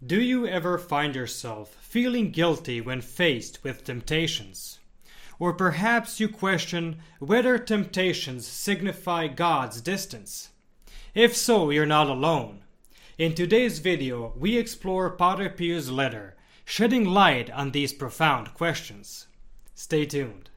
Do you ever find yourself feeling guilty when faced with temptations? Or perhaps you question whether temptations signify God's distance? If so, you're not alone. In today's video, we explore Padre Pio's letter, shedding light on these profound questions. Stay tuned.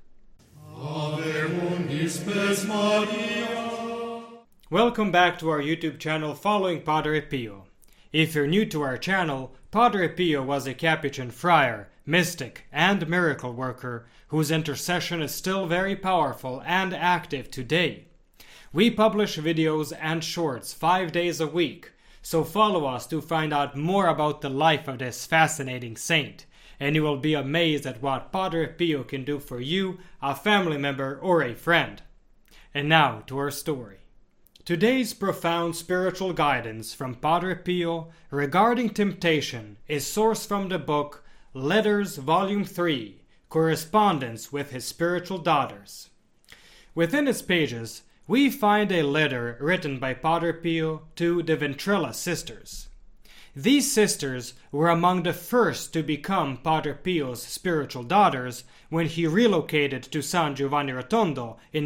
Welcome back to our YouTube channel following Padre Pio. If you're new to our channel, Padre Pio was a Capuchin friar, mystic, and miracle worker whose intercession is still very powerful and active today. We publish videos and shorts 5 days a week, so follow us to find out more about the life of this fascinating saint, and you will be amazed at what Padre Pio can do for you, a family member, or a friend. And now to our story. Today's profound spiritual guidance from Padre Pio regarding temptation is sourced from the book Letters Volume 3, Correspondence with His Spiritual Daughters. Within its pages, we find a letter written by Padre Pio to the Ventrella sisters. These sisters were among the first to become Padre Pio's spiritual daughters when he relocated to San Giovanni Rotondo in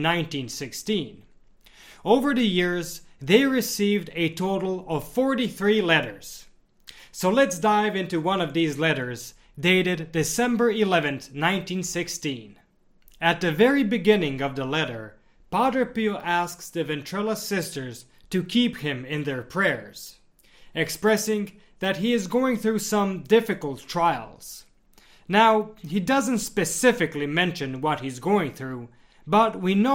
1916. Over the years, they received a total of 43 letters. So let's dive into one of these letters, dated December 11th, 1916. At the very beginning of the letter, Padre Pio asks the Ventrella sisters to keep him in their prayers, expressing that he is going through some difficult trials. Now, he doesn't specifically mention what he's going through, but we know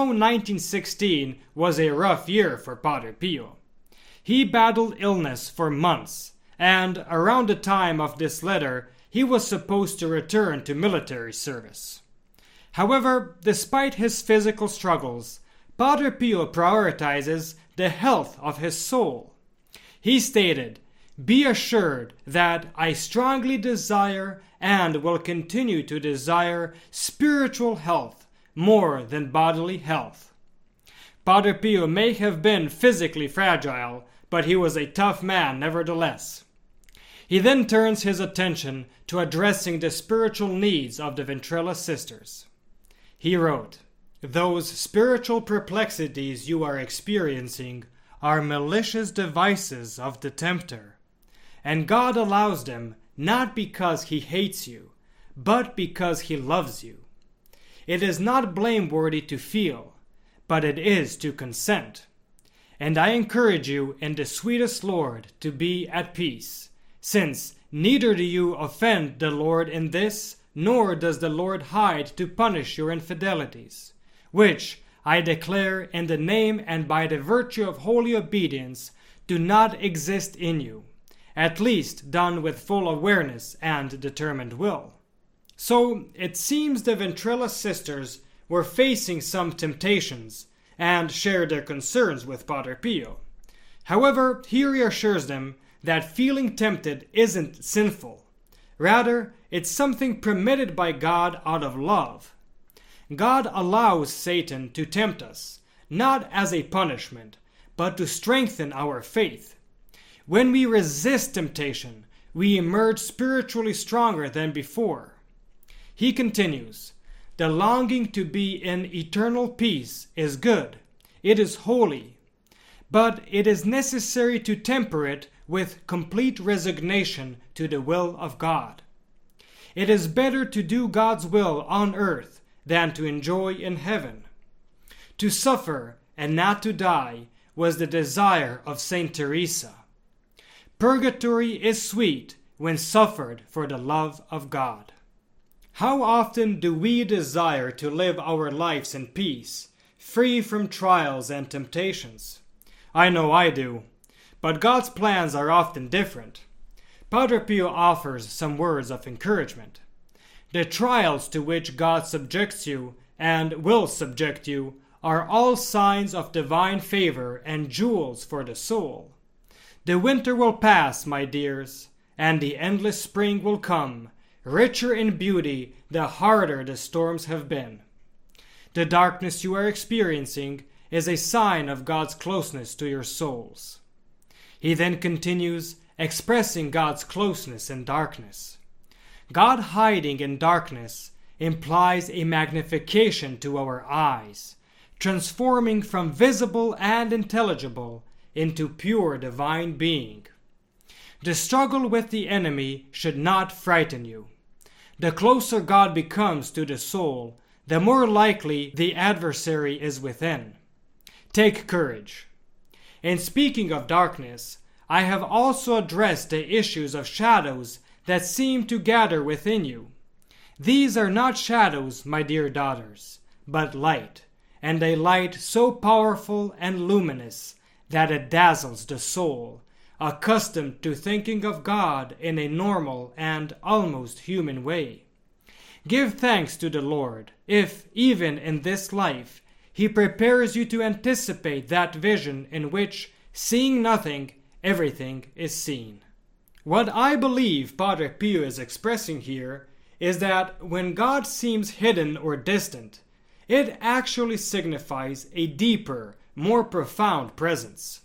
1916 was a rough year for Padre Pio. He battled illness for months, and around the time of this letter, he was supposed to return to military service. However, despite his physical struggles, Padre Pio prioritizes the health of his soul. He stated, "Be assured that I strongly desire and will continue to desire spiritual health more than bodily health." Padre Pio may have been physically fragile, but he was a tough man nevertheless. He then turns his attention to addressing the spiritual needs of the Ventrella sisters. He wrote, "Those spiritual perplexities you are experiencing are malicious devices of the tempter, and God allows them not because he hates you, but because he loves you. It is not blameworthy to feel, but it is to consent. And I encourage you in the sweetest Lord to be at peace, since neither do you offend the Lord in this, nor does the Lord hide to punish your infidelities, which, I declare in the name and by the virtue of holy obedience, do not exist in you, at least done with full awareness and determined will." So it seems the Ventrella sisters were facing some temptations and shared their concerns with Padre Pio. However, he reassures them that feeling tempted isn't sinful. Rather, it's something permitted by God out of love. God allows Satan to tempt us, not as a punishment, but to strengthen our faith. When we resist temptation, we emerge spiritually stronger than before. He continues, "The longing to be in eternal peace is good. It is holy. But it is necessary to temper it with complete resignation to the will of God. It is better to do God's will on earth than to enjoy in heaven. To suffer and not to die was the desire of Saint Teresa. Purgatory is sweet when suffered for the love of God." How often do we desire to live our lives in peace, free from trials and temptations? I know I do, but God's plans are often different. Padre Pio offers some words of encouragement. The trials to which God subjects you and will subject you are all signs of divine favor and jewels for the soul. The winter will pass, my dears, and the endless spring will come, richer in beauty the harder the storms have been. The darkness you are experiencing is a sign of God's closeness to your souls. He then continues, expressing God's closeness in darkness. God hiding in darkness implies a magnification to our eyes, transforming from visible and intelligible into pure divine being. The struggle with the enemy should not frighten you. The closer God becomes to the soul, the more likely the adversary is within. Take courage. In speaking of darkness, I have also addressed the issues of shadows that seem to gather within you. These are not shadows, my dear daughters, but light, and a light so powerful and luminous that it dazzles the soul, accustomed to thinking of God in a normal and almost human way. Give thanks to the Lord if, even in this life, He prepares you to anticipate that vision in which, seeing nothing, everything is seen. What I believe Padre Pio is expressing here is that when God seems hidden or distant, it actually signifies a deeper, more profound presence.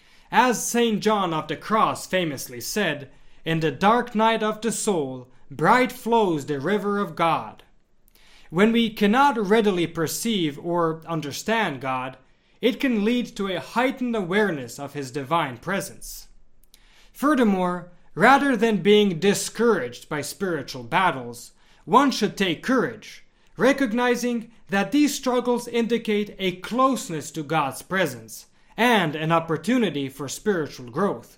As St. John of the Cross famously said, "In the dark night of the soul, bright flows the river of God." When we cannot readily perceive or understand God, it can lead to a heightened awareness of His divine presence. Furthermore, rather than being discouraged by spiritual battles, one should take courage, recognizing that these struggles indicate a closeness to God's presence and an opportunity for spiritual growth.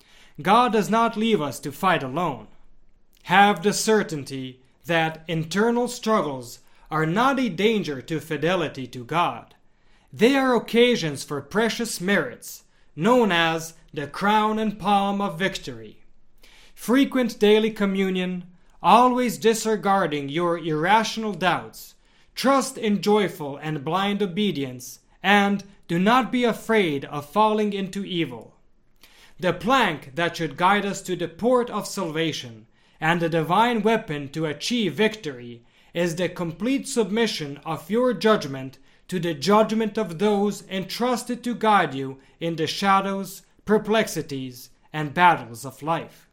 God does not leave us to fight alone. Have the certainty that internal struggles are not a danger to fidelity to God. They are occasions for precious merits, known as the crown and palm of victory. Frequent daily communion, always disregarding your irrational doubts, trust in joyful and blind obedience, and do not be afraid of falling into evil. The plank that should guide us to the port of salvation and the divine weapon to achieve victory is the complete submission of your judgment to the judgment of those entrusted to guide you in the shadows, perplexities, and battles of life.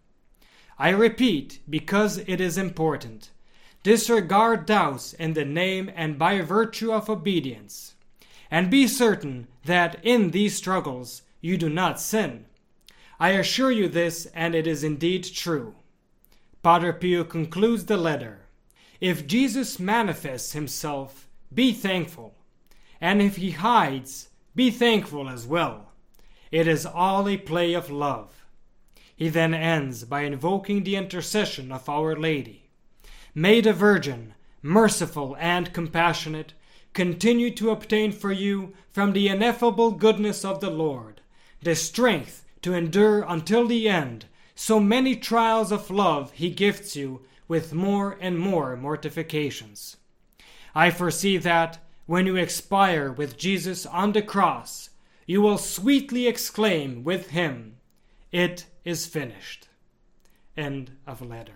I repeat, because it is important, disregard doubts in the name and by virtue of obedience, and be certain that in these struggles you do not sin. I assure you this, and it is indeed true. Padre Pio concludes the letter. If Jesus manifests Himself, be thankful, and if He hides, be thankful as well. It is all a play of love. He then ends by invoking the intercession of Our Lady. May the Virgin, merciful and compassionate, continue to obtain for you from the ineffable goodness of the Lord the strength to endure until the end so many trials of love He gifts you with more and more mortifications. I foresee that, when you expire with Jesus on the cross, you will sweetly exclaim with Him, "It is finished." End of letter.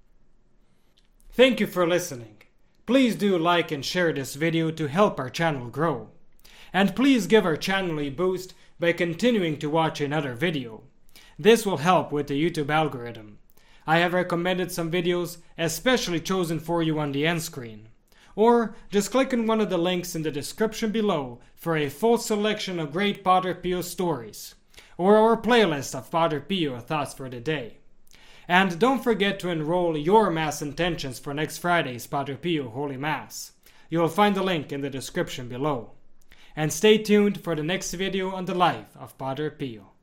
Thank you for listening. Please do like and share this video to help our channel grow. And please give our channel a boost by continuing to watch another video. This will help with the YouTube algorithm. I have recommended some videos especially chosen for you on the end screen. Or just click on one of the links in the description below for a full selection of great Padre Pio stories, or our playlist of Padre Pio thoughts for the day. And don't forget to enroll your Mass intentions for next Friday's Padre Pio Holy Mass. You will find the link in the description below. And stay tuned for the next video on the life of Padre Pio.